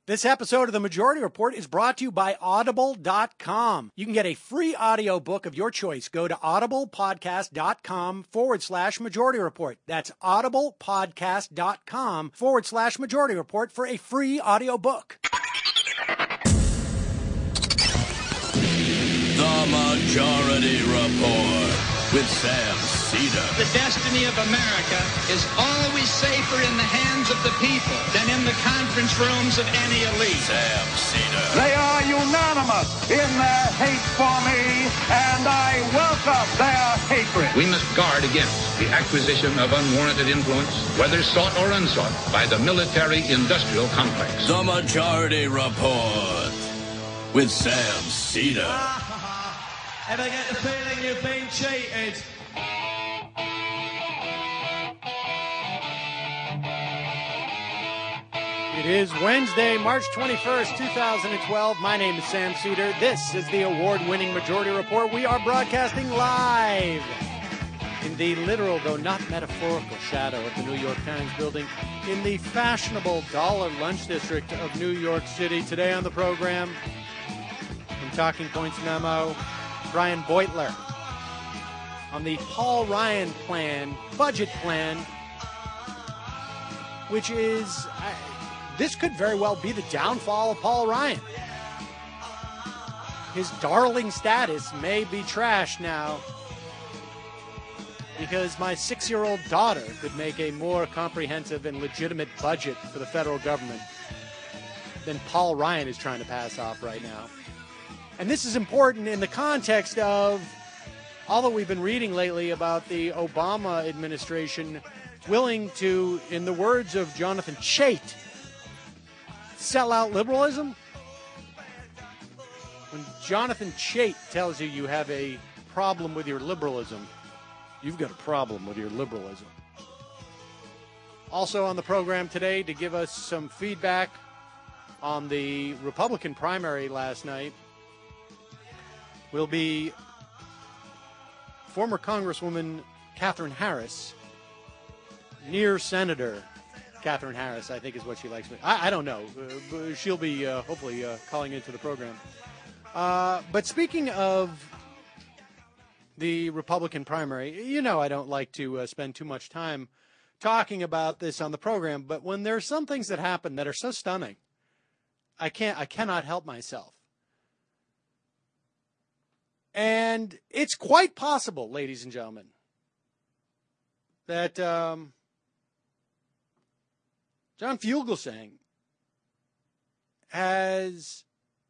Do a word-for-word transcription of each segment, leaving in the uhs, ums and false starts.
This episode of The Majority Report is brought to you by audible dot com. You can get a free audiobook of your choice. Go to audiblepodcast.com forward slash majority report. That's audiblepodcast.com forward slash majority report for a free audiobook. The Majority Report with Sam Seder. The destiny of America is always safer in the hands of the people than in the conference rooms of any elite. Sam Seder. They are unanimous in their hate for me, and I welcome their hatred. We must guard against the acquisition of unwarranted influence, whether sought or unsought, by the military-industrial complex. The Majority Report with Sam Seder. Ever get the feeling you've been cheated? It is Wednesday, March twenty-first, two thousand twelve. My name is Sam Seder. This is the award-winning Majority Report. We are broadcasting live in the literal, though not metaphorical, shadow of the New York Times building in the fashionable Dollar Lunch District of New York City. Today on the program, from Talking Points Memo, Brian Beutler on the Paul Ryan plan, budget plan, which is, uh, this could very well be the downfall of Paul Ryan. His darling status may be trashed now because my six-year-old daughter could make a more comprehensive and legitimate budget for the federal government than Paul Ryan is trying to pass off right now. And this is important in the context of all that we've been reading lately about the Obama administration willing to, in the words of Jonathan Chait, sell out liberalism. When Jonathan Chait tells you you have a problem with your liberalism, you've got a problem with your liberalism. Also on the program today to give us some feedback on the Republican primary last night will be former Congresswoman Katherine Harris, near Senator Katherine Harris, I think is what she likes. I, I don't know. Uh, she'll be uh, hopefully uh, calling into the program. Uh, but speaking of the Republican primary, you know I don't like to uh, spend too much time talking about this on the program, but when there are some things that happen that are so stunning, I can't, I cannot help myself. And it's quite possible, ladies and gentlemen, that um, John Fugelsang has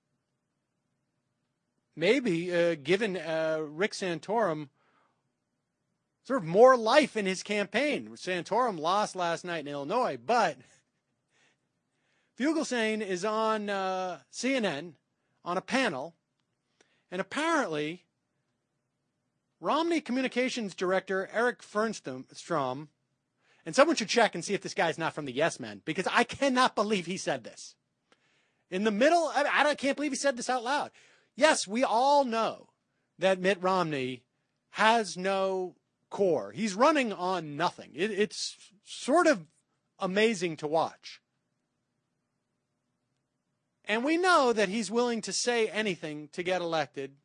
maybe uh, given uh, Rick Santorum sort of more life in his campaign. Santorum lost last night in Illinois, but Fugelsang is on uh, C N N on a panel. And apparently, Romney Communications Director Eric Fernstrom, and someone should check and see if this guy's not from the Yes Men, because I cannot believe he said this. In the middle, I, I can't believe he said this out loud. Yes, we all know that Mitt Romney has no core. He's running on nothing. It, it's sort of amazing to watch. And we know that he's willing to say anything to get elected.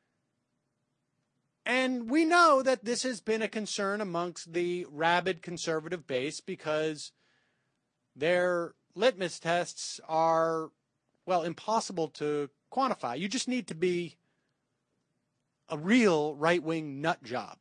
And we know that this has been a concern amongst the rabid conservative base because their litmus tests are, well, impossible to quantify. You just need to be a real right-wing nut job.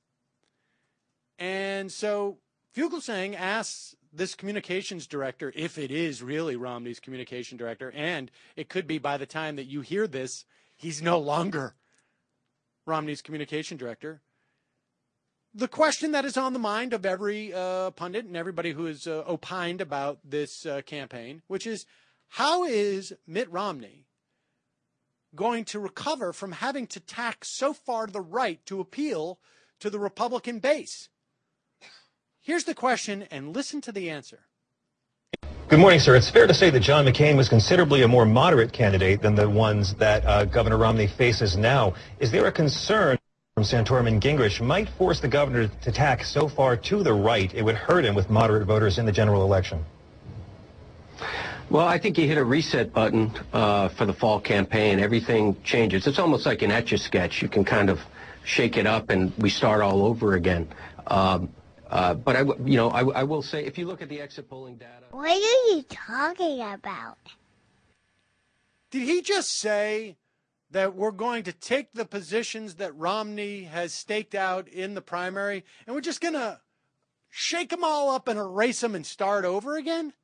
And so Fugelsang asks this communications director, if it is really Romney's communication director, and it could be by the time that you hear this, he's no longer Romney's communication director. The question that is on the mind of every uh, pundit and everybody who has uh, opined about this uh, campaign, which is, how is Mitt Romney going to recover from having to tack so far to the right to appeal to the Republican base? Here's the question, and listen to the answer. Good morning, sir. It's fair to say that John McCain was considerably a more moderate candidate than the ones that uh, Governor Romney faces now. Is there a concern from Santorum and Gingrich might force the governor to tack so far to the right it would hurt him with moderate voters in the general election? Well, I think you hit a reset button uh, for the fall campaign. Everything changes. It's almost like an Etch-a-Sketch. You can kind of shake it up and we start all over again. Um, uh, but, I, you know, I, I will say, if you look at the exit polling data... What are you talking about? Did he just say that we're going to take the positions that Romney has staked out in the primary and we're just going to shake them all up and erase them and start over again?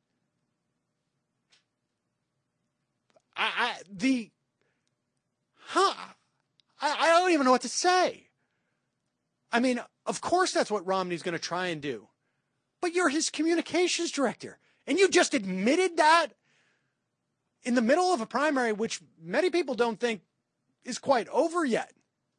I, I the, huh, I, I don't even know what to say. I mean, of course that's what Romney's going to try and do. But you're his communications director. And you just admitted that in the middle of a primary, which many people don't think is quite over yet.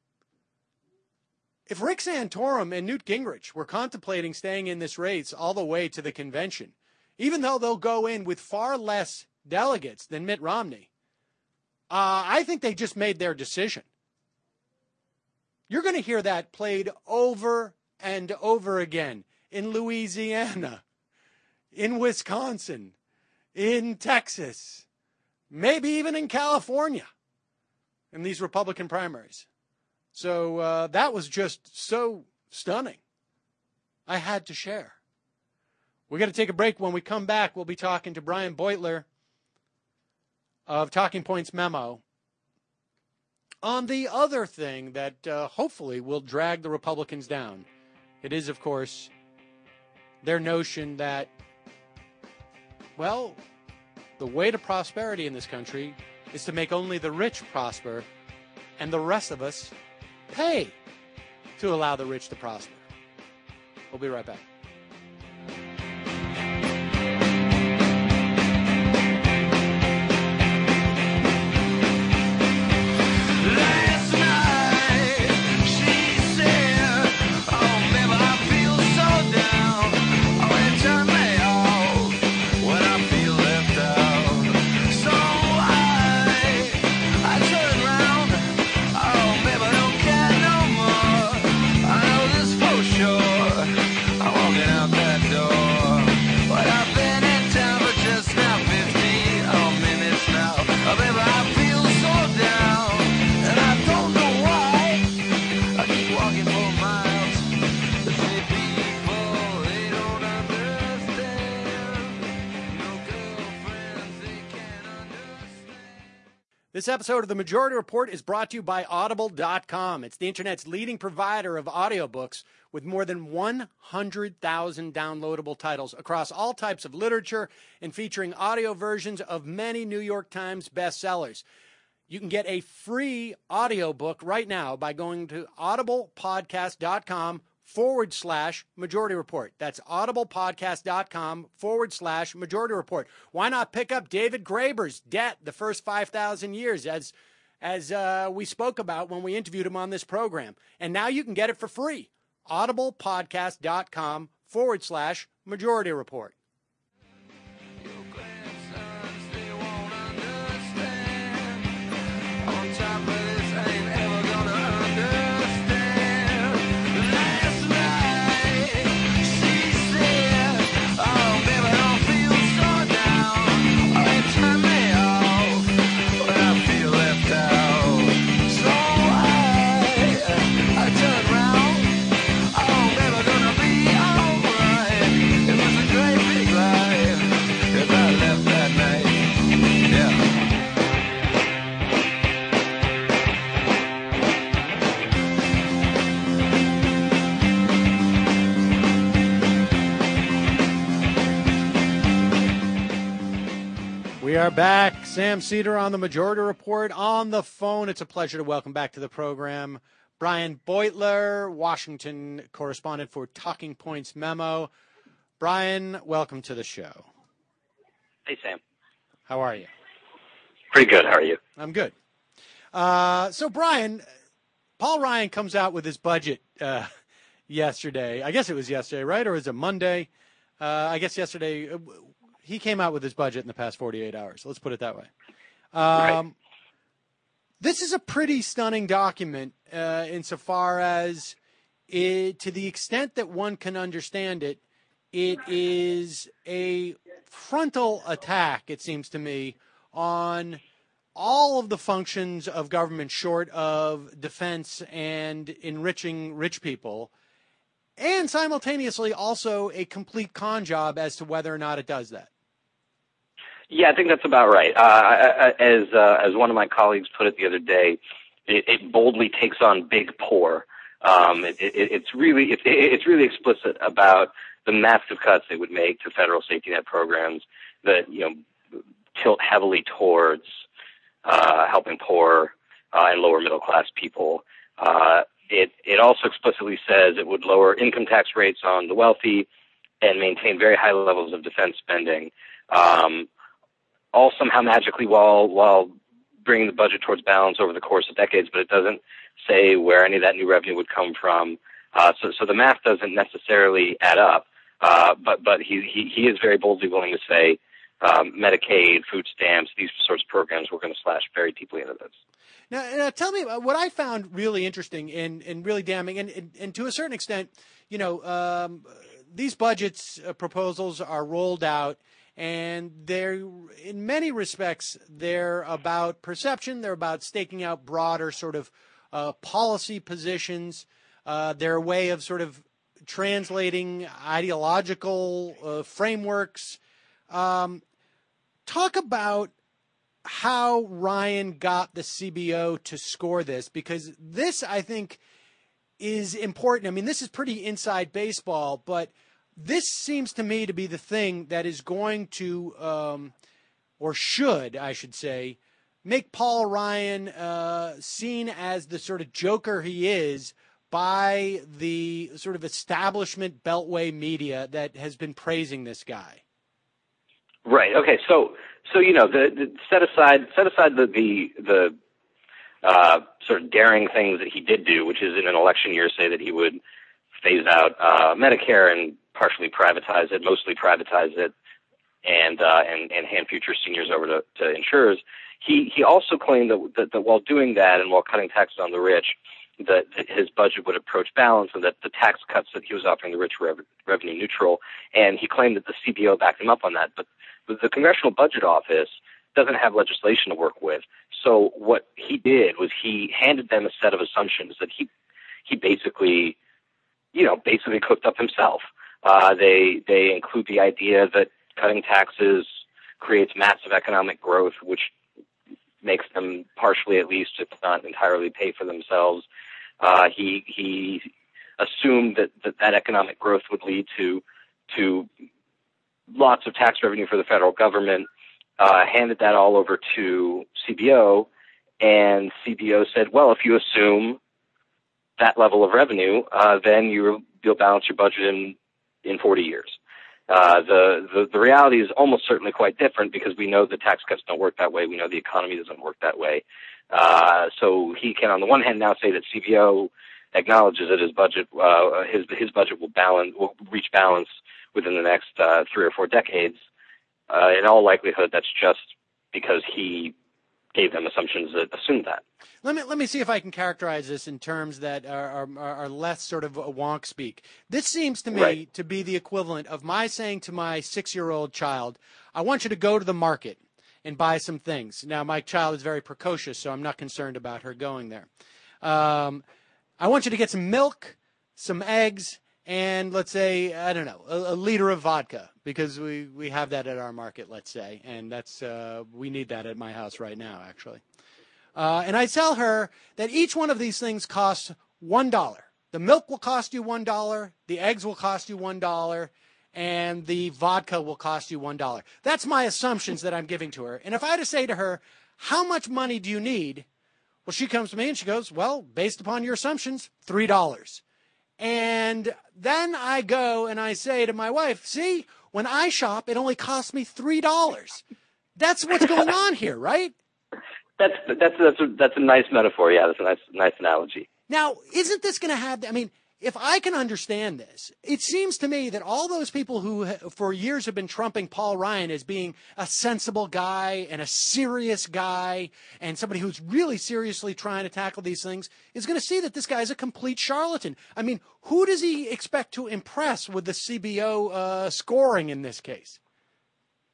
If Rick Santorum and Newt Gingrich were contemplating staying in this race all the way to the convention, even though they'll go in with far less delegates than Mitt Romney, uh, I think they just made their decision. You're going to hear that played over and over again in Louisiana, in Wisconsin, in Texas, maybe even in California in these Republican primaries. So uh, that was just so stunning. I had to share. We're going to take a break. When we come back, we'll be talking to Brian Beutler of Talking Points Memo on the other thing that uh, hopefully will drag the Republicans down. It is, of course, their notion that, well, the way to prosperity in this country is to make only the rich prosper and the rest of us pay to allow the rich to prosper. We'll be right back. This episode of The Majority Report is brought to you by Audible dot com. It's the internet's leading provider of audiobooks with more than one hundred thousand downloadable titles across all types of literature and featuring audio versions of many New York Times bestsellers. You can get a free audiobook right now by going to audible podcast dot com forward slash Majority Report. That's audible podcast dot com forward slash Majority Report. Why not pick up David Graeber's Debt, the First five thousand Years, as as uh, we spoke about when we interviewed him on this program. And now you can get it for free. audible podcast dot com forward slash Majority Report. We are back. Sam Seder on the Majority Report on the phone. It's a pleasure to welcome back to the program Brian Beutler, Washington correspondent for Talking Points Memo. Brian, welcome to the show. Hey, Sam. How are you? Pretty good. How are you? I'm good. Uh, so, Brian, Paul Ryan comes out with his budget uh, yesterday. I guess it was yesterday, right? Or was it Monday? Uh, I guess yesterday. He came out with his budget in the past forty-eight hours. Let's put it that way. Um, right. This is a pretty stunning document uh, insofar as, it, to the extent that one can understand it, it is a frontal attack, it seems to me, on all of the functions of government short of defense and enriching rich people, and simultaneously also a complete con job as to whether or not it does that. Yeah, I think that's about right. Uh, as uh, as one of my colleagues put it the other day, it, it boldly takes on big poor. Um, it, it, it's really it, it's really explicit about the massive cuts they would make to federal safety net programs that you know tilt heavily towards uh, helping poor uh, and lower middle class people. Uh, it it also explicitly says it would lower income tax rates on the wealthy and maintain very high levels of defense spending. Um, all somehow magically while while bringing the budget towards balance over the course of decades, but it doesn't say where any of that new revenue would come from. Uh, so, so the math doesn't necessarily add up. Uh, but but he, he he is very boldly willing to say um, Medicaid, food stamps, these sorts of programs, we're going to slash very deeply into this. Now, now tell me what I found really interesting and, and really damning, and, and, and to a certain extent, you know, um, these budgets uh, proposals are rolled out. And they're, in many respects, they're about perception. They're about staking out broader sort of uh, policy positions. Uh, they're a way of sort of translating ideological uh, frameworks. Um, talk about how Ryan got the C B O to score this, because this, I think, is important. I mean, this is pretty inside baseball, but this seems to me to be the thing that is going to, um, or should, I should say, make Paul Ryan uh, seen as the sort of joker he is by the sort of establishment Beltway media that has been praising this guy. Right. Okay. So, so you know, the, the set aside set aside the the, the uh, sort of daring things that he did do, which is in an election year say that he would phase out uh, Medicare and partially privatize it, mostly privatize it, and uh, and, and hand future seniors over to, to insurers. He he also claimed that, that that while doing that and while cutting taxes on the rich, that, that his budget would approach balance, and that the tax cuts that he was offering the rich were rev- revenue neutral. And he claimed that the C B O backed him up on that. But, but the Congressional Budget Office doesn't have legislation to work with. So what he did was he handed them a set of assumptions that he he basically, you know, basically cooked up himself. Uh, they they include the idea that cutting taxes creates massive economic growth, which makes them partially, at least, if not entirely, pay for themselves. Uh, he he assumed that, that that economic growth would lead to to lots of tax revenue for the federal government. Uh, handed that all over to C B O, and C B O said, "Well, if you assume that level of revenue, uh, then you you'll balance your budget in." in forty years. Uh, the, the, the reality is almost certainly quite different because we know the tax cuts don't work that way. We know the economy doesn't work that way. Uh, so he can, on the one hand, now say that C B O acknowledges that his budget, uh, his, his budget will balance, will reach balance within the next, uh, three or four decades. Uh, in all likelihood, that's just because he gave them assumptions that assumed that. Let me let me see if I can characterize this in terms that are, are, are less sort of a wonk speak. This seems to me right. to be the equivalent of my saying to my six-year-old child, I want you to go to the market and buy some things. Now, my child is very precocious, so I'm not concerned about her going there. Um, I want you to get some milk, some eggs, and let's say, I don't know, a, a liter of vodka, because we, we have that at our market, let's say, and that's uh, we need that at my house right now, actually. Uh, and I tell her that each one of these things costs one dollar. The milk will cost you one dollar, the eggs will cost you one dollar, and the vodka will cost you one dollar. That's my assumptions that I'm giving to her. And if I had to say to her, how much money do you need? Well, she comes to me and she goes, well, based upon your assumptions, three dollars. And then I go and I say to my wife, see, when I shop, it only costs me three dollars. That's what's going on here, right? That's that's that's a, that's a nice metaphor. Yeah, that's a nice nice analogy. Now, isn't this going to have? I mean, if I can understand this, it seems to me that all those people who for years have been trumping Paul Ryan as being a sensible guy and a serious guy and somebody who's really seriously trying to tackle these things is going to see that this guy is a complete charlatan. I mean, who does he expect to impress with the C B O uh, scoring in this case?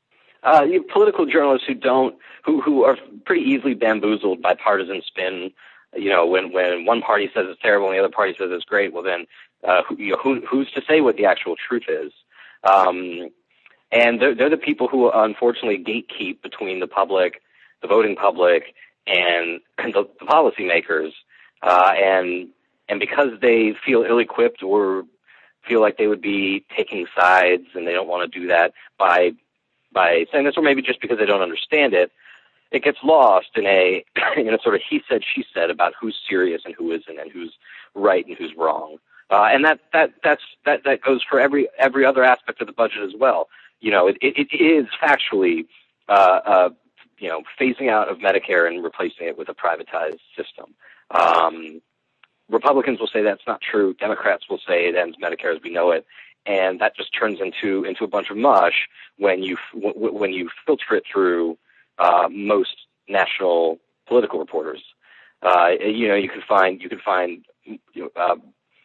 uh, you have political journalists who don't, who who are pretty easily bamboozled by partisan spin. You know, when when one party says it's terrible and the other party says it's great, well then, uh, who, you know, who who's to say what the actual truth is? Um, and they're, they're the people who unfortunately gatekeep between the public, the voting public, and, and the, the policymakers. Uh, and and because they feel ill-equipped or feel like they would be taking sides, and they don't want to do that by by saying this, or maybe just because they don't understand it, it gets lost in a in a sort of he said she said about who's serious and who isn't, and who's right and who's wrong. Uh, and that that that's that that goes for every every other aspect of the budget as well. You know, it it, it is factually uh, uh, you know phasing out of Medicare and replacing it with a privatized system. Um, Republicans will say that's not true. Democrats will say it ends Medicare as we know it, and that just turns into into a bunch of mush when you w- when you filter it through uh, most national political reporters. Uh, you know, you can find you can find you know, uh,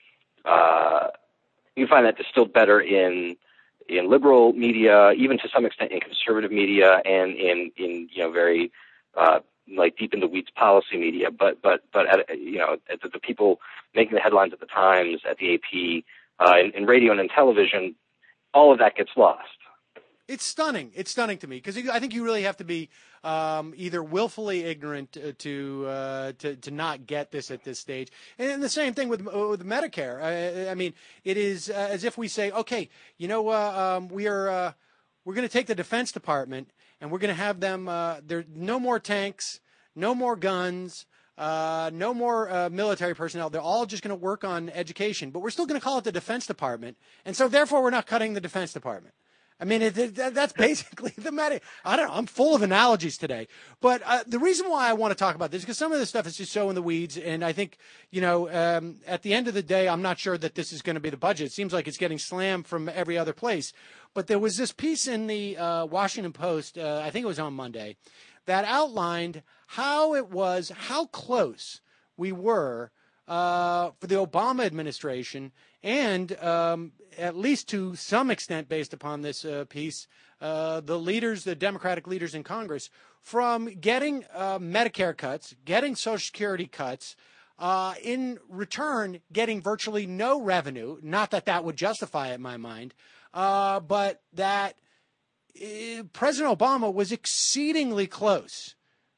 uh, you can find that distilled better in in liberal media, even to some extent in conservative media, and in in you know very uh, like deep in the weeds policy media, but but but at, you know at the, the people making the headlines at the Times, at the A P, uh, in, in radio and in television, all of that gets lost. It's stunning. It's stunning to me because I think you really have to be um, either willfully ignorant to to, uh, to to not get this at this stage, and the same thing with with Medicare. I, I mean, it is uh, as if we say, okay, you know, uh, um, we are uh, we're going to take the Defense Department and we're going to have them. Uh, there no more tanks, no more guns. Uh, no more uh, military personnel. They're all just going to work on education, but we're still going to call it the Defense Department, and so therefore we're not cutting the Defense Department. I mean, it, it, that's basically the matter. I don't know. I'm full of analogies today. But uh, the reason why I want to talk about this is because some of this stuff is just so in the weeds. And I think, you know, um, at the end of the day, I'm not sure that this is going to be the budget. It seems like it's getting slammed from every other place. But there was this piece in the uh, Washington Post, uh, I think it was on Monday, that outlined how it was, how close we were uh, for the Obama administration, and um, at least to some extent, based upon this uh, piece, uh, the leaders, the Democratic leaders in Congress, from getting uh, Medicare cuts, getting Social Security cuts, uh, in return getting virtually no revenue. Not that that would justify it in my mind, uh, but that uh, President Obama was exceedingly close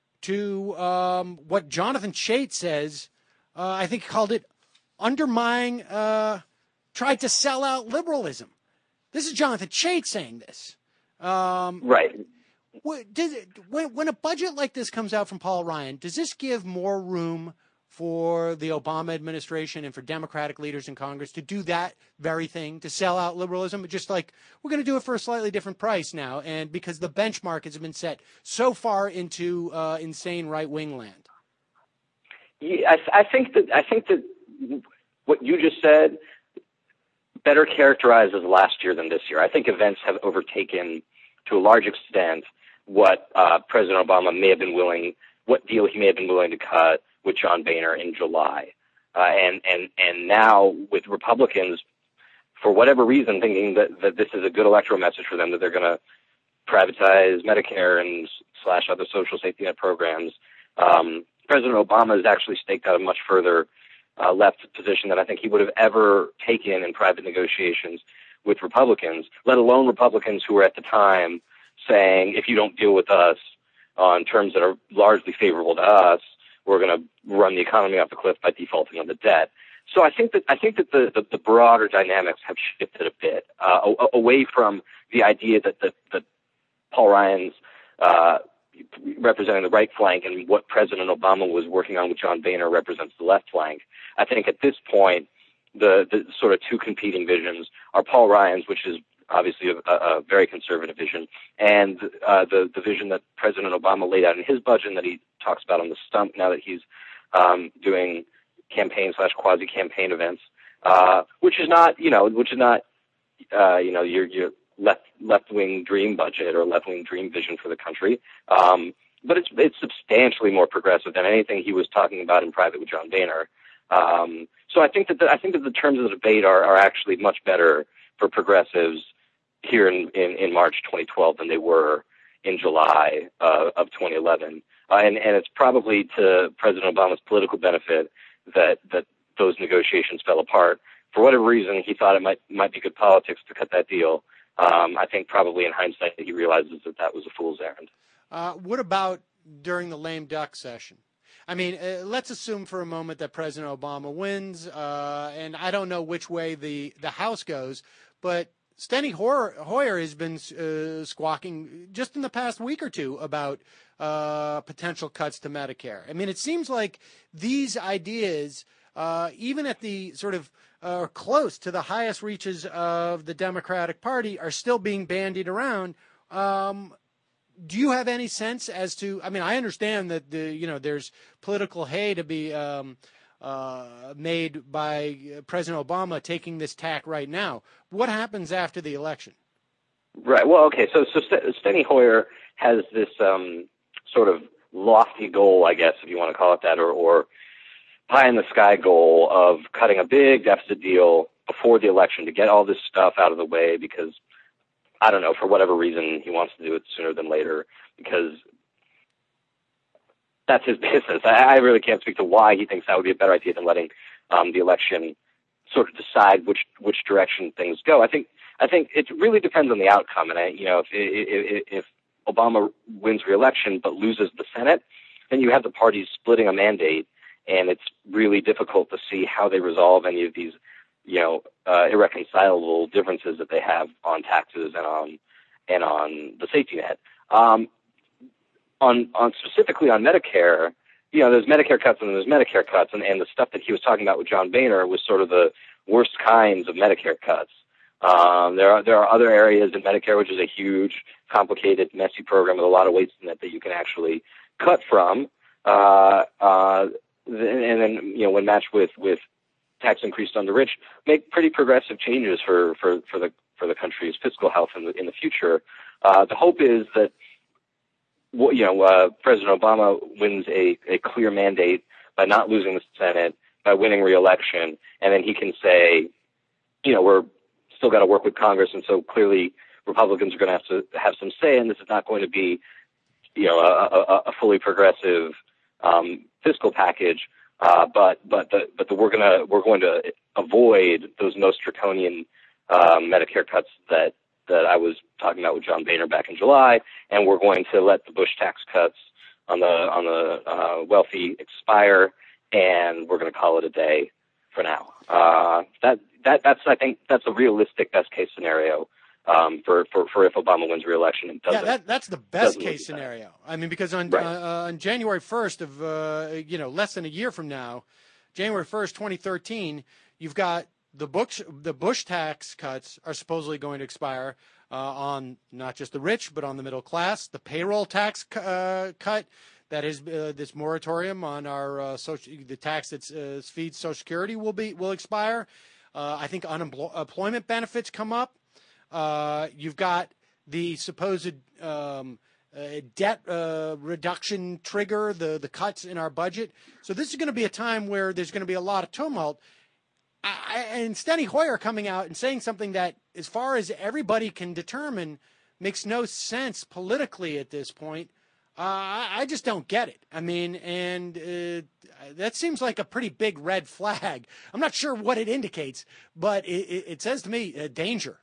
to um, what Jonathan Chait says. Uh, I think he called it undermining, uh, tried to sell out liberalism. This is Jonathan Chait saying this. Um, right. What, does it, when, when a budget like this comes out from Paul Ryan, does this give more room for the Obama administration and for Democratic leaders in Congress to do that very thing, to sell out liberalism? Just like we're going to do it for a slightly different price now, and because the benchmark has been set so far into uh, insane right-wing land. Yeah, I, I think that I think that what you just said better characterizes last year than this year. I think events have overtaken, to a large extent, what uh, President Obama may have been willing, what deal he may have been willing to cut with John Boehner in July, uh, and and and now with Republicans, for whatever reason, thinking that, that this is a good electoral message for them, that they're going to privatize Medicare and slash other social safety net programs. Um, President Obama has actually staked out a much further uh, left position than I think he would have ever taken in private negotiations with Republicans, let alone Republicans who were at the time saying, if you don't deal with us on terms that are largely favorable to us, we're going to run the economy off the cliff by defaulting on the debt. So I think that I think that the, the, the broader dynamics have shifted a bit uh, away from the idea that that, that Paul Ryan's uh, representing the right flank and what President Obama was working on with John Boehner represents the left flank. I think at this point, the, the sort of two competing visions are Paul Ryan's, which is obviously a, a very conservative vision, and uh, the, the vision that President Obama laid out in his budget and that he talks about on the stump now that he's um, doing campaign slash quasi-campaign events, uh, which is not, you know, which is not, uh, you know, your, your left, left-wing dream budget or left-wing dream vision for the country. Um, but it's, it's substantially more progressive than anything he was talking about in private with John Boehner. Um, so I think that the, I think that the terms of the debate are, are actually much better for progressives here in, in, in March twenty twelve than they were in July uh, of twenty eleven. Uh, and, and it's probably to President Obama's political benefit that, that those negotiations fell apart. For whatever reason, he thought it might might be good politics to cut that deal. Um, I think probably in hindsight he realizes that that was a fool's errand. Uh, what about during the lame duck session? I mean, uh, let's assume for a moment that President Obama wins, uh, and I don't know which way the, the House goes, but Steny Hoyer has been uh, squawking just in the past week or two about uh, potential cuts to Medicare. I mean, it seems like these ideas, uh, even at the sort of uh, close to the highest reaches of the Democratic Party, are still being bandied around. Um, do you have any sense as to? I mean, I understand that the you know there's political hay to be um, uh, made by President Obama taking this tack right now. What happens after the election? Right. Well, okay. So, so Steny Hoyer has this um, sort of lofty goal, I guess, if you want to call it that, or, or pie in the sky goal of cutting a big deficit deal before the election to get all this stuff out of the way because, I don't know, for whatever reason, he wants to do it sooner than later because that's his business. I, I really can't speak to why he thinks that would be a better idea than letting um, the election sort of decide which which direction things go. I think I think it really depends on the outcome. And I, you know, if if, if Obama wins re-election but loses the Senate, then you have the parties splitting a mandate, and it's really difficult to see how they resolve any of these, you know, uh, irreconcilable differences that they have on taxes and on and on the safety net. Um, on on specifically on Medicare, you know, there's Medicare cuts and there's Medicare cuts, and, and the stuff that he was talking about with John Boehner was sort of the worst kinds of Medicare cuts. Um, there are there are other areas in Medicare, which is a huge, complicated, messy program with a lot of weights in it that you can actually cut from. Uh, uh, and then, you know, when matched with, with tax increase on the rich, make pretty progressive changes for, for, for the for the country's fiscal health in the in the future. Uh, the hope is that, you know, uh, President Obama wins a, a clear mandate by not losing the Senate, by winning re-election, and then he can say, you know, we're still got to work with Congress, and so clearly Republicans are going to have to have some say, and this is not going to be, you know, a, a, a fully progressive um, fiscal package, uh, but but the, but the, we're going to we're going to avoid those most draconian um, Medicare cuts that. that I was talking about with John Boehner back in July, and we're going to let the Bush tax cuts on the on the uh, wealthy expire, and we're going to call it a day for now. Uh, that that that's I think that's a realistic best case scenario um, for, for for if Obama wins re-election and doesn't. Yeah, that, that's the best case scenario. I mean, because on right. uh, on January first of uh, you know less than a year from now, January first, twenty thirteen, you've got. The Bush, the Bush tax cuts are supposedly going to expire uh, on not just the rich, but on the middle class. The payroll tax uh, cut, that is uh, this moratorium on our uh, social, the tax that uh, feeds Social Security will be will expire. Uh, I think unemployment benefits come up. Uh, you've got the supposed um, uh, debt uh, reduction trigger, the the cuts in our budget. So this is going to be a time where there's going to be a lot of tumult. I, and Steny Hoyer coming out and saying something that, as far as everybody can determine, makes no sense politically at this point. Uh, I, I just don't get it. I mean, and uh, that seems like a pretty big red flag. I'm not sure what it indicates, but it, it, it says to me uh, danger.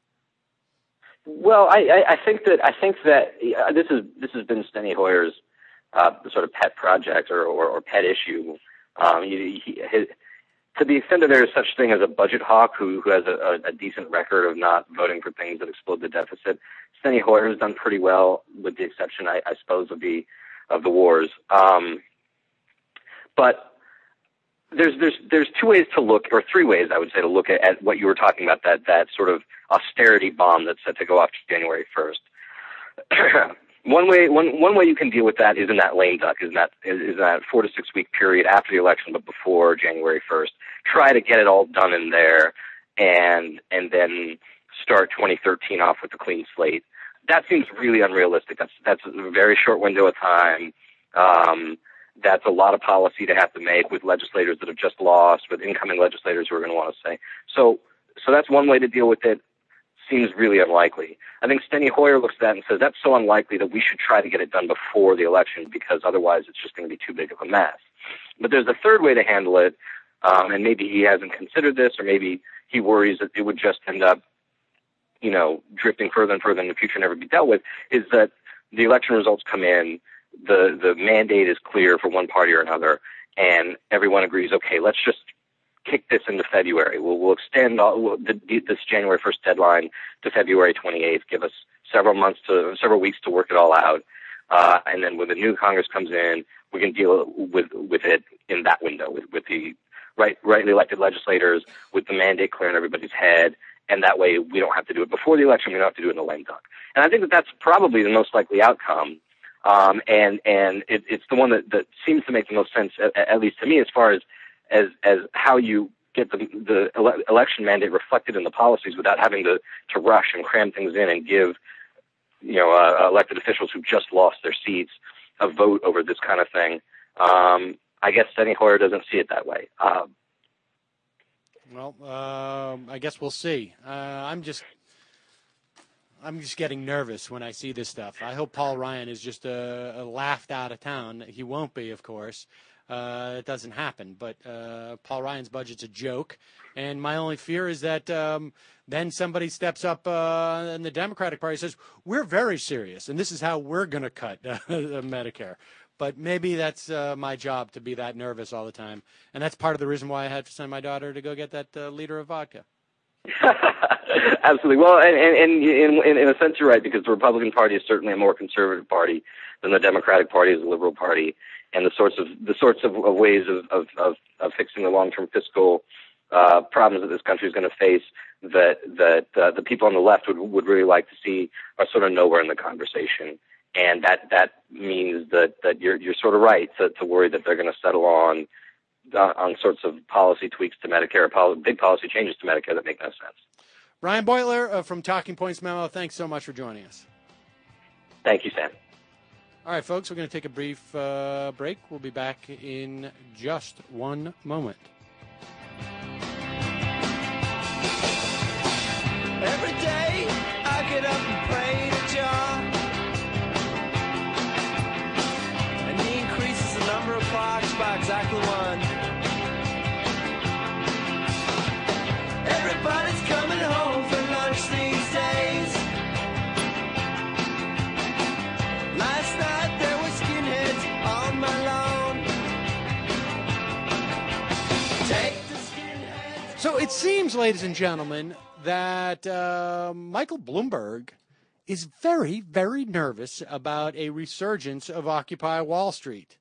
Well, I, I think that I think that uh, this is this has been Steny Hoyer's uh, sort of pet project or, or, or pet issue. Um, he, he, his, To the extent that there is such thing as a budget hawk who, who has a, a decent record of not voting for things that explode the deficit, Steny Hoyer has done pretty well, with the exception, I, I suppose, of the of the wars. Um, but there's there's there's two ways to look, or three ways I would say to look at, at what you were talking about, that that sort of austerity bomb that's set to go off January first. One way, one one way you can deal with that is in that lame duck, is in that is in that four to six week period after the election, but before January first. Try to get it all done in there, and and then start twenty thirteen off with a clean slate. That seems really unrealistic. That's that's a very short window of time. Um, that's a lot of policy to have to make with legislators that have just lost, with incoming legislators who are going to want to say. So so that's one way to deal with it. seems really unlikely. I think Steny Hoyer looks at that and says that's so unlikely that we should try to get it done before the election because otherwise it's just going to be too big of a mess. But there's a third way to handle it, um, and maybe he hasn't considered this, or maybe he worries that it would just end up, you know, drifting further and further in the future and never be dealt with, is that the election results come in, the, the mandate is clear for one party or another, and everyone agrees, okay, let's just kick this into February. We'll, we'll extend all, we'll, the, this January first deadline to February twenty-eighth, give us several months to, several weeks to work it all out, uh, and then when the new Congress comes in, we can deal with, with it in that window, with, with the right, rightly elected legislators, with the mandate clear in everybody's head, and that way we don't have to do it before the election, we don't have to do it in the lame duck. And I think that that's probably the most likely outcome, um, and and it, it's the one that, that seems to make the most sense, at, at least to me, as far as as, as how you get the, the ele- election mandate reflected in the policies without having to, to rush and cram things in and give, you know, uh, elected officials who just lost their seats a vote over this kind of thing. Um, I guess Steny Hoyer doesn't see it that way. Uh, Well, uh, I guess we'll see. Uh, I'm just, I'm just getting nervous when I see this stuff. I hope Paul Ryan is just uh, laughed out of town. He won't be, of course. Uh, it doesn't happen. But uh, Paul Ryan's budget's a joke, and my only fear is that um, then somebody steps up uh, in the Democratic Party and says, "We're very serious, and this is how we're going to cut uh, Medicare." But maybe that's uh, my job to be that nervous all the time. And that's part of the reason why I had to send my daughter to go get that uh, liter of vodka. Absolutely. Well, and, and, and in, in, in a sense, you're right, because the Republican Party is certainly a more conservative party than the Democratic Party is a liberal party. And the sorts of the sorts of, of ways of, of, of, of fixing the long-term fiscal uh, problems that this country is going to face that that uh, the people on the left would, would really like to see are sort of nowhere in the conversation. And that, that means that, that you're, you're sort of right to, to worry that they're going to settle on, uh, on sorts of policy tweaks to Medicare, pol- big policy changes to Medicare that make no sense. Ryan Beutler uh, from Talking Points Memo, thanks so much for joining us. Thank you, Sam. All right, folks, we're going to take a brief uh, break. We'll be back in just one moment. Every day I get up and pray to Jah, and he increases the number of clocks by exactly one. Everybody's coming home for lunch these days. Last night there were skinheads on my lawn. Take the skinheads. So it seems, ladies and gentlemen, that uh, Michael Bloomberg is very, very nervous about a resurgence of Occupy Wall Street.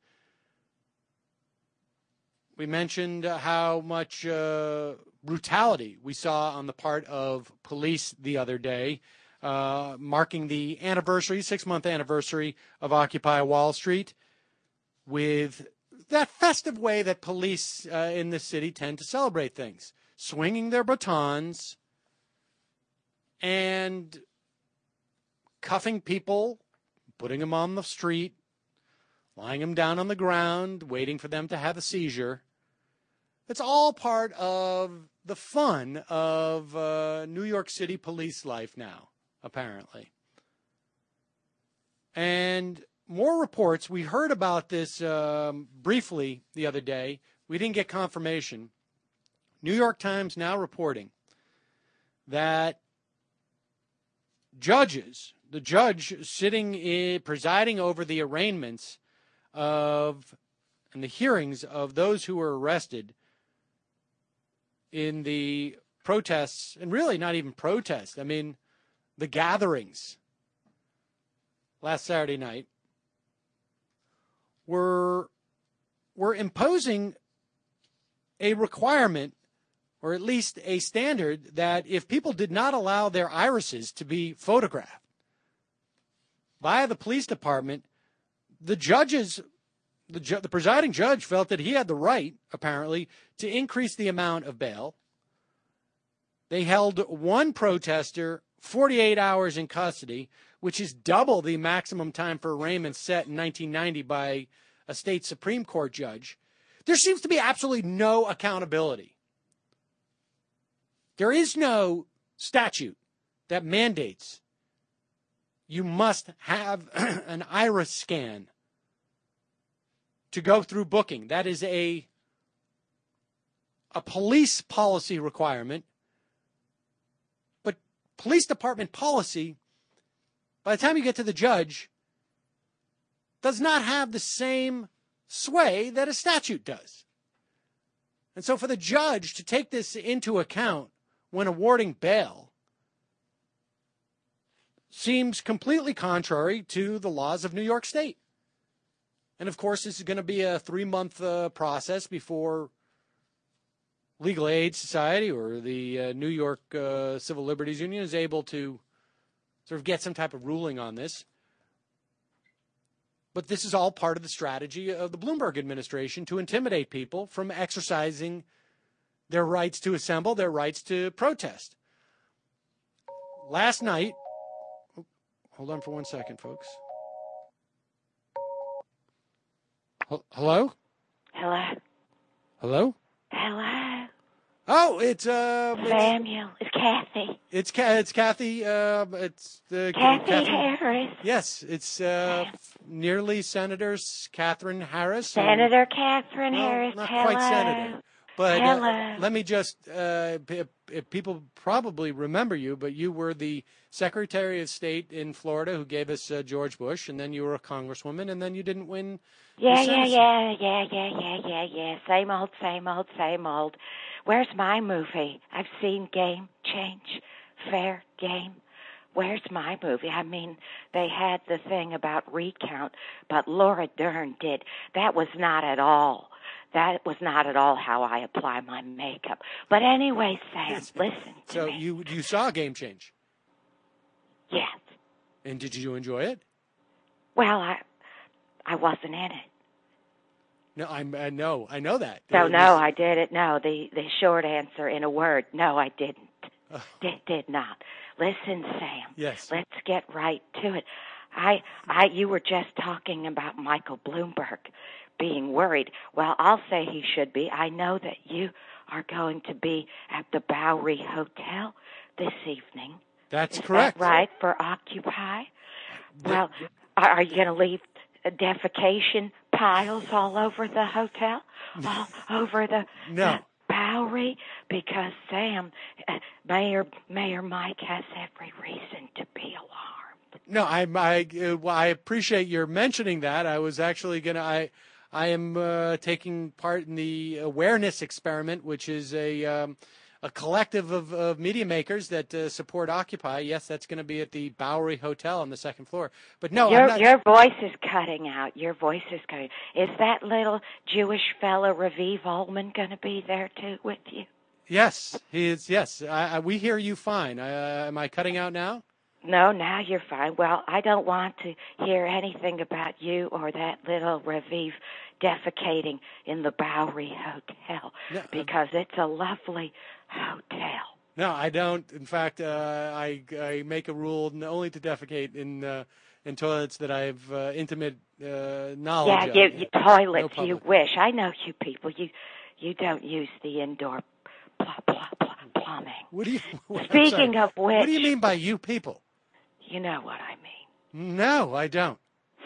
We mentioned how much uh, brutality we saw on the part of police the other day, uh, marking the anniversary, six-month anniversary of Occupy Wall Street, with that festive way that police uh, in the city tend to celebrate things, swinging their batons and cuffing people, putting them on the street, lying them down on the ground, waiting for them to have a seizure. It's all part of the fun of uh, New York City police life now, apparently. And more reports. We heard about this um, briefly the other day. We didn't get confirmation. New York Times now reporting that judges, the judge sitting in, presiding over the arraignments of and the hearings of those who were arrested in the protests, and really not even protests, I mean, the gatherings last Saturday night, were, were imposing a requirement, or at least a standard, that if people did not allow their irises to be photographed by the police department, the judges, the, ju- the presiding judge felt that he had the right, apparently, to increase the amount of bail. They held one protester forty-eight hours in custody, which is double the maximum time for arraignment set in nineteen ninety by a state Supreme Court judge. There seems to be absolutely no accountability. There is no statute that mandates you must have an iris scan to go through booking. That is a a police policy requirement. But police department policy, by the time you get to the judge, does not have the same sway that a statute does. And so for the judge to take this into account when awarding bail seems completely contrary to the laws of New York State. And of course, this is going to be a three-month uh, process before Legal Aid Society or the uh, New York uh, Civil Liberties Union is able to sort of get some type of ruling on this. But this is all part of the strategy of the Bloomberg administration to intimidate people from exercising their rights to assemble, their rights to protest. Last night, oh, hold on for one second, folks. Hello? Hello? Hello? Hello? Oh, it's uh, Samuel. It's Kathy. It's it's Kathy. Uh, it's the Kathy, Kathy Harris. Yes, it's uh, nearly Senator Catherine Harris. Senator Catherine well, Harris. Not Hello. quite Senator, but Hello. uh, let me just. Uh, if, if people probably remember you, but you were the Secretary of State in Florida who gave us uh, George Bush, and then you were a Congresswoman, and then you didn't win. Yeah, yeah, yeah, yeah, yeah, yeah, yeah, yeah. Same old, same old, same old. Where's my movie? I've seen Game Change, Fair Game. Where's my movie? I mean, they had the thing about recount, but Laura Dern did. That was not at all. That was not at all how I apply my makeup. But anyway, Sam, Yes. listen to So me. you you saw Game Change, Yes. and did you enjoy it? Well, I I wasn't in it. No, I'm. I know. I know that. So It no, was- I did it. No, the the short answer in a word, no, I didn't. Did did not. Listen, Sam. Yes. Let's get right to it. I I you were just talking about Michael Bloomberg being worried. Well, I'll say he should be. I know that you are going to be at the Bowery Hotel this evening. That's Is correct. that right, for Occupy? Well, are are you going to leave defecation piles all over the hotel? All over the, No. the Bowery? Because, Sam, uh, Mayor Mayor Mike has every reason to be alarmed. No, I I uh, well, I appreciate your mentioning that. I was actually gonna. I I am uh, taking part in the Awareness Experiment, which is a um, a collective of, of media makers that uh, support Occupy. Yes, that's going to be at the Bowery Hotel on the second floor. But no, your I'm not. your voice is cutting out. Your voice is cutting. Is that little Jewish fellow Raviv Ullman going to be there too with you? Yes, he is. Yes, I, I, we hear you fine. Uh, am I cutting out now? No, now you're fine. Well, I don't want to hear anything about you or that little Raviv defecating in the Bowery Hotel No, uh, because it's a lovely hotel. No, I don't. In fact, uh, I I make a rule only to defecate in uh, in toilets that I have uh, intimate uh, knowledge Yeah, of. you, you toilets No you public. wish. I know you people. You you don't use the indoor pl- pl- pl- plumbing. What do you? I'm Speaking sorry. of which, What do you mean by you people? you know what I mean. No, I don't.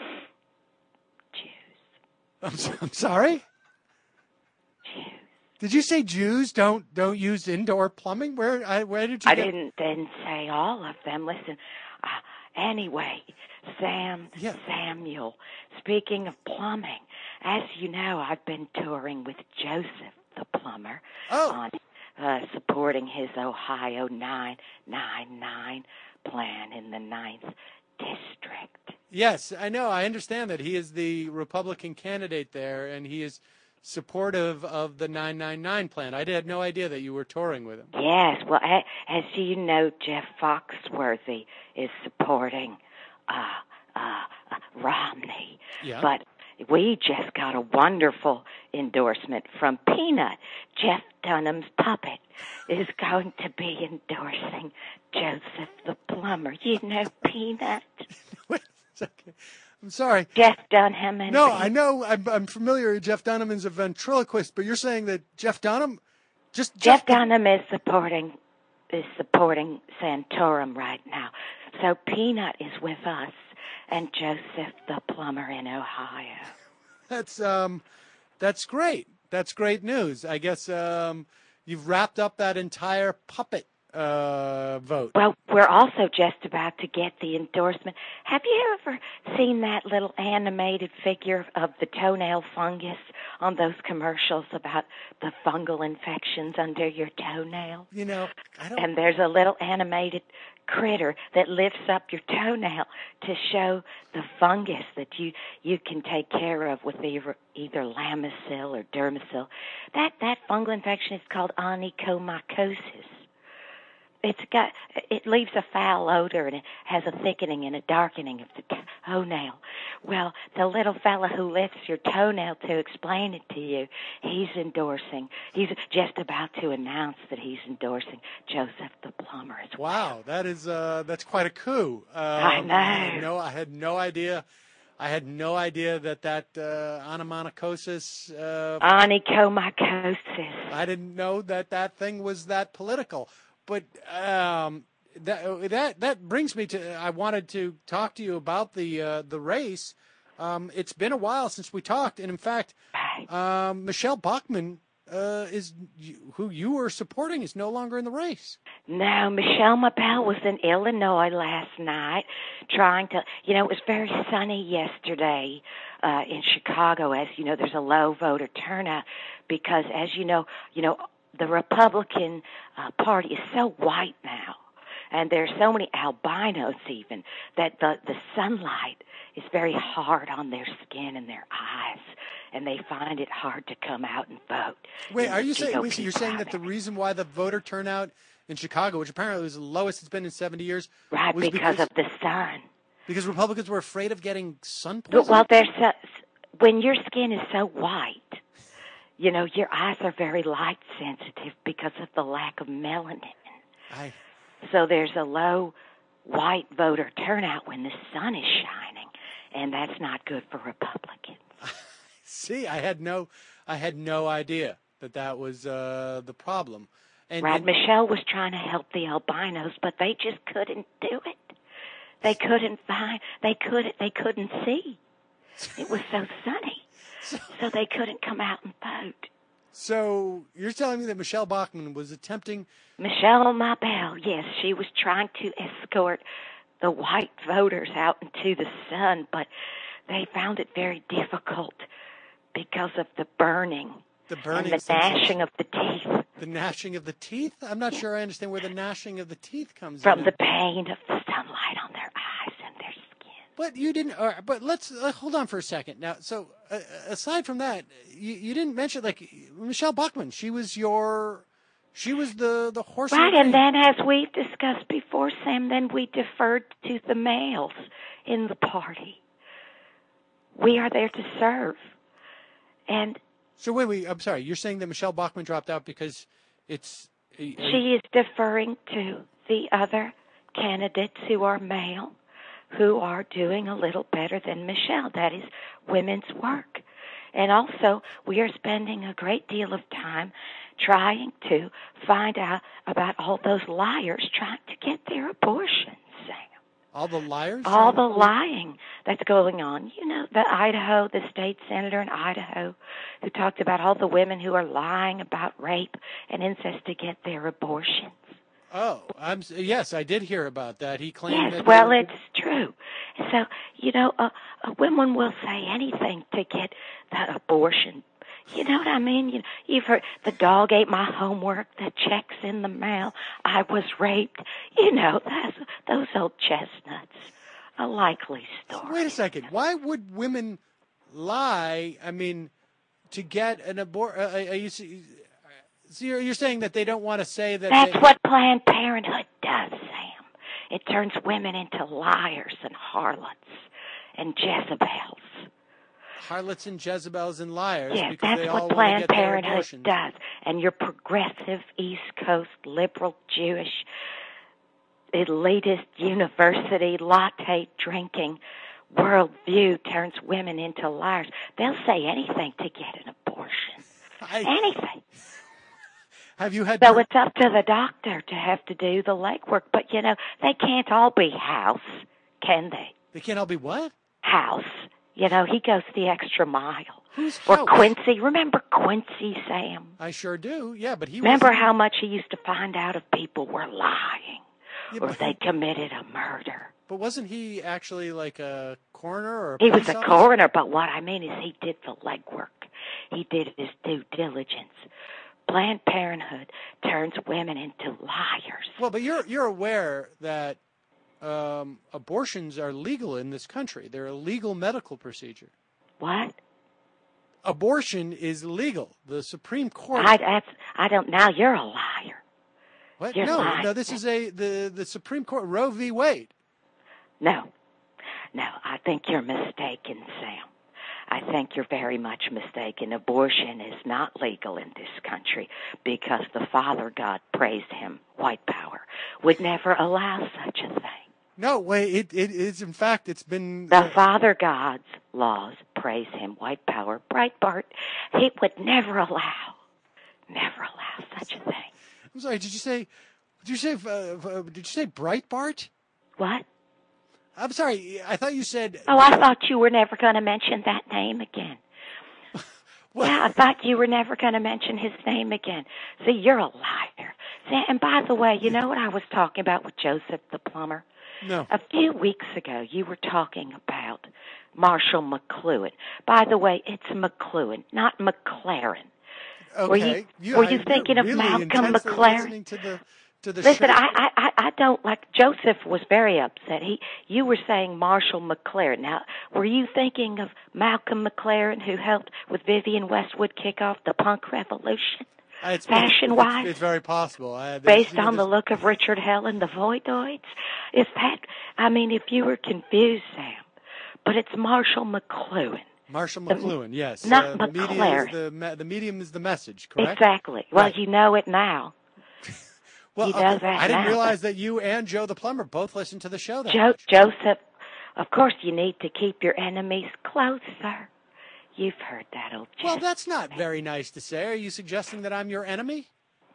Jews. I'm, so- I'm sorry. Jews. Did you say Jews don't don't use indoor plumbing? Where I where did you? I get- didn't didn't say all of them. Listen, uh, anyway, Sam Yeah. Samuel. Speaking of plumbing, as you know, I've been touring with Joseph the plumber Oh. on uh, supporting his Ohio nine nine nine plan in the ninth district. Yes, I know. I understand that he is the Republican candidate there, and he is supportive of the nine nine nine plan. I had no idea that you were touring with him. Yes, well, a- as you know, Jeff Foxworthy is supporting uh, uh, uh, Romney. Yeah. But we just got a wonderful endorsement from Peanut. Jeff Dunham's puppet is going to be endorsing Joseph the plumber. You know Peanut? Wait a second. I'm sorry. Jeff Dunham and No, Peanut. I know. I'm, I'm familiar. Jeff Dunham is a ventriloquist, but you're saying that Jeff Dunham, just Jeff Dunham is supporting is supporting Santorum right now. So Peanut is with us, and Joseph the plumber in Ohio. That's um, that's great. That's great news. I guess um, you've wrapped up that entire puppet uh, vote. Well, we're also just about to get the endorsement. Have you ever seen that little animated figure of the toenail fungus on those commercials about the fungal infections under your toenail? You know, I don't... And there's a little animated critter that lifts up your toenail to show the fungus that you, you can take care of with either, either Lamisil or Dermasil. That, that fungal infection is called onychomycosis. It's got, it leaves a foul odor, and it has a thickening and a darkening of the toenail. Well, the little fella who lifts your toenail to explain it to you, he's endorsing, he's just about to announce that he's endorsing Joseph the plumber as well. Wow, that is, uh, that's quite a coup. Um, I know. I had no, I had no idea. I had no idea that that uh, onychomycosis. Uh, onychomycosis. I didn't know that that thing was that political. But um, that that that brings me to. I wanted to talk to you about the uh, the race. Um, it's been a while since we talked, and in fact, um, Michelle Bachmann uh, is who you were supporting is no longer in the race. No, Michelle Mabel was in Illinois last night, trying to. You know, it was very sunny yesterday uh, in Chicago. As you know, there's a low voter turnout because, as you know, you know. The Republican uh, Party is so white now, and there's so many albinos even, that the, the sunlight is very hard on their skin and their eyes, and they find it hard to come out and vote. Wait, are you saying, wait, so you're saying that the reason why the voter turnout in Chicago, which apparently was the lowest it's been in seventy years, right, was because, because of the sun. Because Republicans were afraid of getting sun poisoning? Well, there's so, when your skin is so white, you know, your eyes are very light sensitive because of the lack of melanin. I... So there's a low white voter turnout when the sun is shining, and that's not good for Republicans. See, I had no, I had no idea that that was uh, the problem. And, right, and... Michelle was trying to help the albinos, but they just couldn't do it. They couldn't find, they couldn't, they couldn't see. It was so sunny. So, so they couldn't come out and vote. So you're telling me that Michelle Bachmann was attempting... Michelle Mabel, yes, she was trying to escort the white voters out into the sun, but they found it very difficult because of the burning, the burning and the gnashing of the teeth. The gnashing of the teeth? I'm not yeah. sure I understand where the gnashing of the teeth comes From in. From the pain of the sunlight on their eyes and their skin. But you didn't. Uh, but let's uh, hold on for a second now. So uh, aside from that, you, you didn't mention like Michelle Bachmann. She was your, she was the the horse. Right, and then as we've discussed before, Sam, then we deferred to the males in the party. We are there to serve, and so wait, wait. I'm sorry. You're saying that Michelle Bachmann dropped out because it's a, a... she is deferring to the other candidates who are male, who are doing a little better than Michelle. That is women's work. And also, we are spending a great deal of time trying to find out about all those liars trying to get their abortions, Sam. All the liars? All the lying that's going on. You know, the Idaho, the state senator in Idaho, who talked about all the women who are lying about rape and incest to get their abortions. Oh, I'm yes, I did hear about that. He claimed yes, that. Well, they... it's true. So you know, a, a woman will say anything to get that abortion. You know what I mean? You, you've heard the dog ate my homework. The check's in the mail. I was raped. You know, that's those old chestnuts. A likely story. Wait a second. Why would women lie? I mean, to get an abortion. Uh, are you? So you're, you're saying that they don't want to say that... That's they... what Planned Parenthood does, Sam. It turns women into liars and harlots and Jezebels. Harlots and Jezebels and liars. Yes, because that's they what all Planned want to get Parenthood does. And your progressive, East Coast, liberal, Jewish, elitist, university, latte drinking worldview turns women into liars. They'll say anything to get an abortion. I... Anything. Have you had? So per- it's up to the doctor to have to do the legwork. But, you know, they can't all be House, can they? They can't all be what? House. You know, he goes the extra mile. Who's Or House? Quincy. Remember Quincy, Sam? I sure do. Yeah, but he Remember wasn't- how much he used to find out if people were lying Yeah, or but if they he- committed a murder. But wasn't he actually like a coroner or a He was police a officer? coroner, but what I mean is he did the legwork. He did his due diligence. Planned Parenthood turns women into liars. Well, but you're you're aware that um, abortions are legal in this country. They're a legal medical procedure. What? Abortion is legal. The Supreme Court. I, that's, I don't. Now you're a liar. What? You're No, lying. no. This is a the the Supreme Court Roe v. Wade. No, no. I think you're mistaken, Sam. I think you're very much mistaken. Abortion is not legal in this country because the Father God, praise him, white power, would never allow such a thing. No, wait. It it is in fact. It's been The Father God's laws, praise him, white power, Breitbart, he would never allow, never allow such a thing. I'm sorry. Did you say? Did you say? Uh, uh, did you say Breitbart? What? I'm sorry. I thought you said. Oh, I thought you were never going to mention that name again. Well, Yeah, I thought you were never going to mention his name again. See, you're a liar. See, and by the way, you know what I was talking about with Joseph the plumber? No. A few weeks ago, you were talking about Marshall McLuhan. By the way, it's McLuhan, not McLaren. Okay. Were you, You- were I- you you're thinking of really Malcolm intensely McLaren? listening To the, to the Listen, show. I, I, I I don't like. Joseph was very upset. He, you were saying Marshall McLaren. Now, were you thinking of Malcolm McLaren, who helped with Vivian Westwood kick off the punk revolution, Uh, it's, fashion-wise? It's, it's very possible. I, there's, based you know, on the there's- look of Richard Hell and the Voidoids? Is that? I mean, if you were confused, Sam, but it's Marshall McLuhan. Marshall the- McLuhan, yes. not uh, the media McLaren. is the me- the medium is the message, correct? Exactly. Well, Right. you know it now. Well, he okay, does that I didn't now. realize that you and Joe the plumber both listened to the show. That Jo- much. Joseph, of course, you need to keep your enemies closer. You've heard that old Well, chestnut. that's not very nice to say. Are you suggesting that I'm your enemy?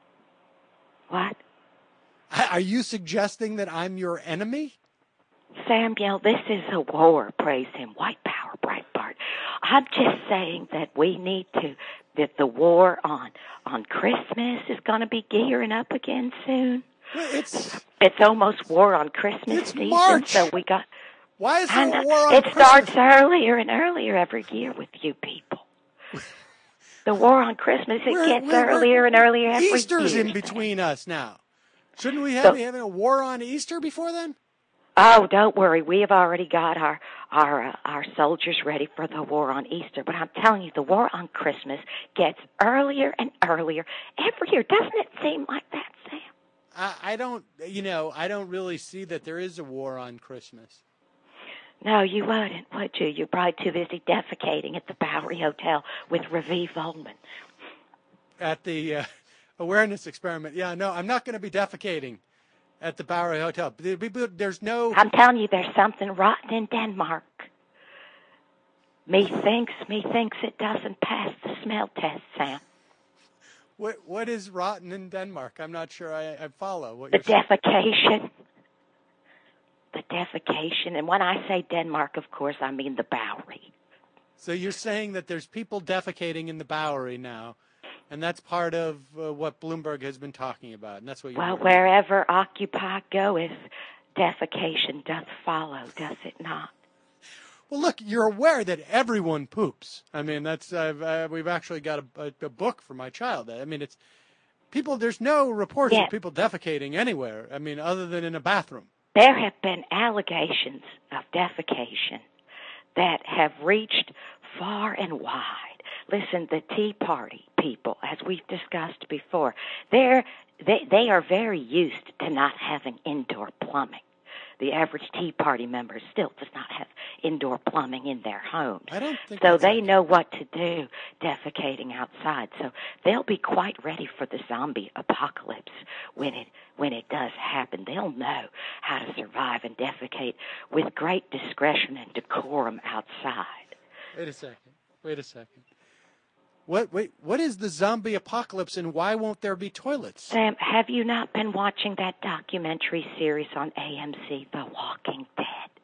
What? Are you suggesting that I'm your enemy? Samuel, this is a war, praise him. White power, Breitbart. I'm just saying that we need to, that the war on, on Christmas is going to be gearing up again soon. Well, it's It's almost war on Christmas It's season, March. so we got... Why is I there a know. war on It Christmas? starts earlier and earlier every year with you people. The war on Christmas, it We're- gets we're- we're- earlier and earlier every Easter's year. in between us now. Shouldn't we have So- be having a war on Easter before then? Oh, don't worry. We have already got our our uh, our soldiers ready for the war on Easter. But I'm telling you, the war on Christmas gets earlier and earlier every year. Doesn't it seem like that, Sam? I, I don't, you know, I don't really see that there is a war on Christmas. No, you wouldn't, would you? You're probably too busy defecating at the Bowery Hotel with Raviv Ullman. At the uh, awareness experiment, yeah, no, I'm not going to be defecating at the Bowery Hotel. There- There's no. I'm telling you, there's something rotten in Denmark. Methinks, methinks it doesn't pass the smell test, Sam. What what is rotten in Denmark? I'm not sure I, I follow what The you're saying. defecation. The defecation. And when I say Denmark, of course, I mean the Bowery. So you're saying that there's people defecating in the Bowery now, and that's part of uh, what Bloomberg has been talking about, and that's what you're Well, wherever Occupy goeth, defecation doth follow, does it not? Well, look, you're aware that everyone poops. I mean, that's I've, uh, we've actually got a, a, a book for my child. I mean, it's people. There's no reports Yeah. of people defecating anywhere. I mean, other than in a bathroom. There have been allegations of defecation that have reached far and wide. Listen, the Tea Party people, as we've discussed before, they're, they they are very used to not having indoor plumbing. The average Tea Party member still does not have indoor plumbing in their homes. I don't think So that's they okay. know what to do defecating outside. So they'll be quite ready for the zombie apocalypse when it when it does happen. They'll know how to survive and defecate with great discretion and decorum outside. Wait a second. Wait a second. What? Wait, what is the zombie apocalypse, and why won't there be toilets? Sam, have you not been watching that documentary series on A M C, The Walking Dead?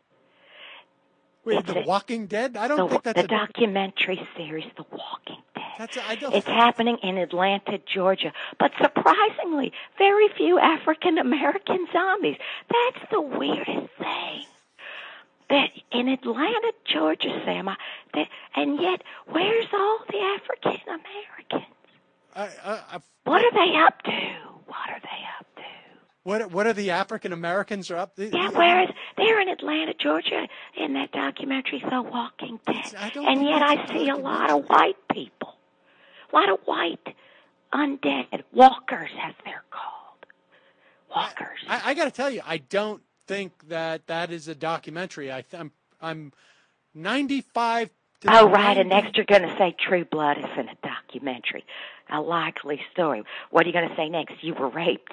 Wait, It's The a- Walking Dead? I don't the, think that's the a... documentary series, The Walking Dead. That's a, I don't... It's happening in Atlanta, Georgia. But surprisingly, very few African-American zombies. That's the weirdest thing. That in Atlanta, Georgia, Sam, I, that, and yet, where's all the African-Americans? I, I, I, What are they up to? What are they up to? What What are the African Americans are up? Yeah, where is they're in Atlanta, Georgia, in that documentary, The Walking Dead, I don't and think yet that's I a see a lot of white people, a lot of white undead walkers, as they're called, walkers. I, I got to tell you, I don't think that that is a documentary. I th- I'm I'm ninety-five. Oh, right, and next you're going to say True Blood is in a documentary, a likely story. What are you going to say next? You were raped.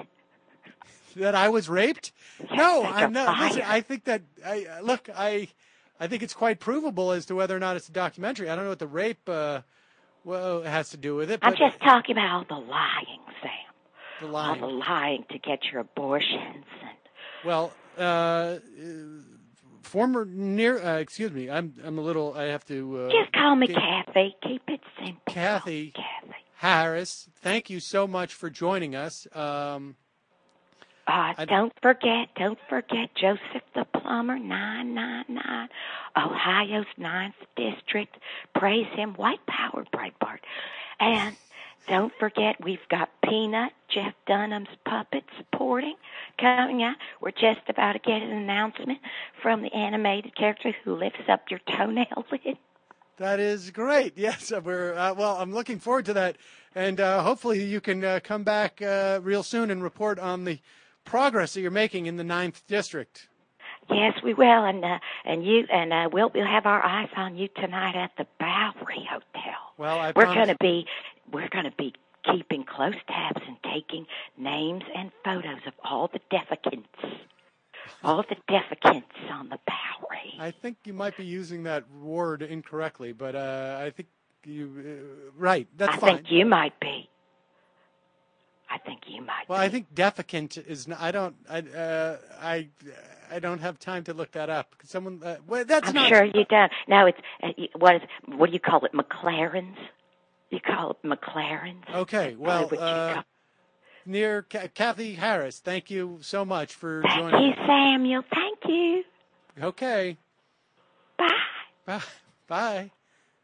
That I was raped? Yes, No, that I'm you're not. Listen, fired. I think that I look. I I think it's quite provable as to whether or not it's a documentary. I don't know what the rape uh, well has to do with it. I'm But just talking about all the lying, Sam. the All lying. the lying to get your abortions. And Well, uh, former near. Uh, excuse me. I'm I'm a little. I have to. Uh, just call me K- Kathy. Keep it simple. Kathy Kathy. Harris. Thank you so much for joining us. Um, Uh, I- don't forget, don't forget Joseph the Plumber, nine nine nine, Ohio's ninth District. Praise him, white power, Breitbart. And don't forget, we've got Peanut, Jeff Dunham's puppet supporting, coming out. We're just about to get an announcement from the animated character who lifts up your toenail lid. That is great. Yes, we're uh, well. I'm looking forward to that, and uh, hopefully you can uh, come back uh, real soon and report on the progress that you're making in the ninth district. Yes, we will, and uh, and you and uh, we'll we'll have our eyes on you tonight at the Bowery Hotel. Well, I we're promise- going to be we're going to be keeping close tabs and taking names and photos of all the defecants, all the defecants on the Bowery. I think you might be using that word incorrectly, but uh, I think you uh, right. That's I fine. think you might be. I think you might. Well, I think defecant is. Not, I don't. I. Uh, I. I don't have time to look that up. Someone. Uh, well, that's I'm not. sure you don't. No, it's uh, what is what do you call it? McLaren's. You call it McLaren's. Okay. Well, what you uh, call- near Ca- Kathy Harris. Thank you so much for Thank joining. you, Samuel. Thank you. Okay. Bye. Bye. Bye.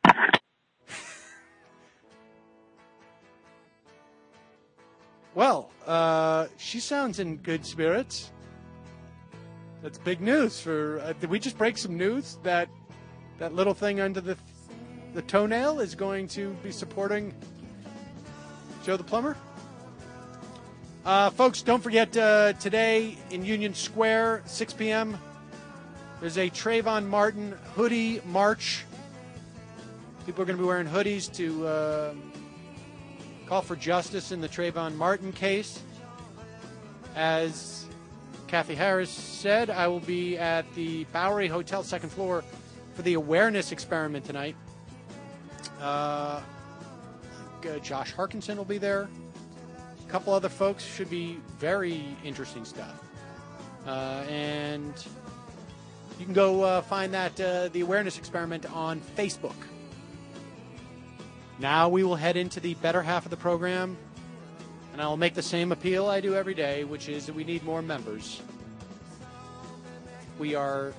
Well, uh, she sounds in good spirits. That's big news. For uh, did we just break some news that that little thing under the the toenail is going to be supporting Joe the Plumber? Uh, folks, don't forget uh, today in Union Square, six p.m. There's a Trayvon Martin hoodie march. People are going to be wearing hoodies to uh, call for justice in the Trayvon Martin case. As Kathy Harris said, I will be at the Bowery Hotel second floor for the awareness experiment tonight. Uh, uh, Josh Harkinson will be there. A couple other folks. Should be very interesting stuff. Uh, and you can go uh, find that uh, the awareness experiment on Facebook. Now we will head into the better half of the program, and I will make the same appeal I do every day, which is that we need more members. We are,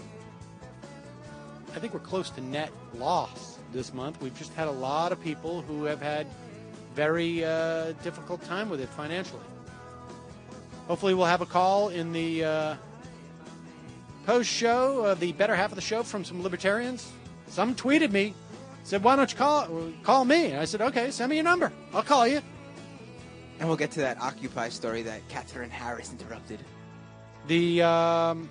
I think we're close to net loss this month. We've just had a lot of people who have had very uh, difficult time with it financially. Hopefully we'll have a call in the uh, post-show, uh, the better half of the show, from some libertarians. Some tweeted me, said, why don't you call call me? And I said, okay, send me your number. I'll call you. And we'll get to that Occupy story that Catherine Harris interrupted. The, um,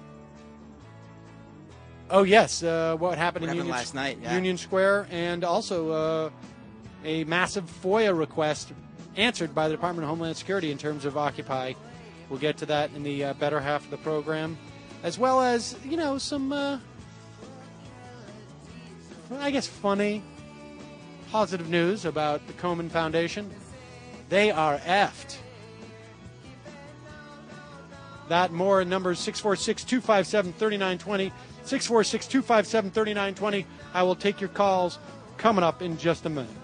oh, yes, uh, what happened What in happened Union, last night, yeah. Union Square, and also uh, a massive FOIA request answered by the Department of Homeland Security in terms of Occupy. We'll get to that in the uh, better half of the program, as well as, you know, some, uh, I guess, funny positive news about the Komen Foundation. They are effed. That and more, number six four six, two five seven, three nine two zero, six four six, two five seven, three nine two zero. I will take your calls coming up in just a minute.